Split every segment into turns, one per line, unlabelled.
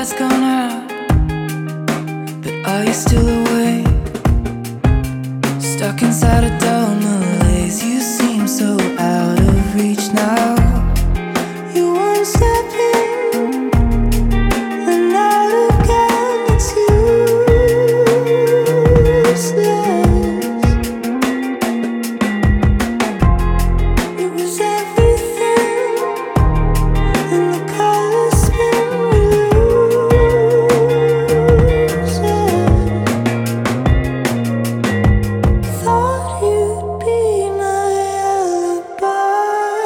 lights gone out, but are you still awake? Stuck inside a dull malaise. You seem so out of reach now. You won't step in, and out again. It's useless. It was everything, and the colors spin. We lose it. Thought you'd be my alibi.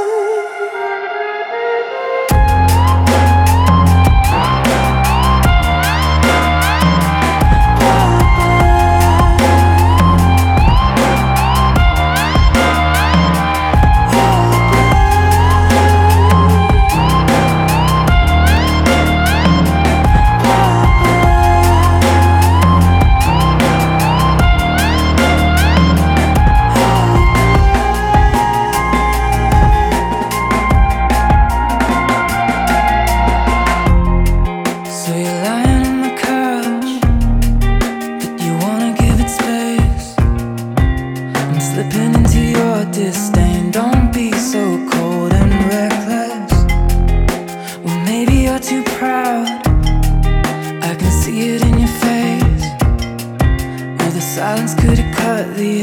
So you're lying on the couch, but you wanna give it space. I'm slipping into your disdain. Don't be so cold and reckless. Well, maybe you're too proud. I can see it in your face. Or the silence could have cut the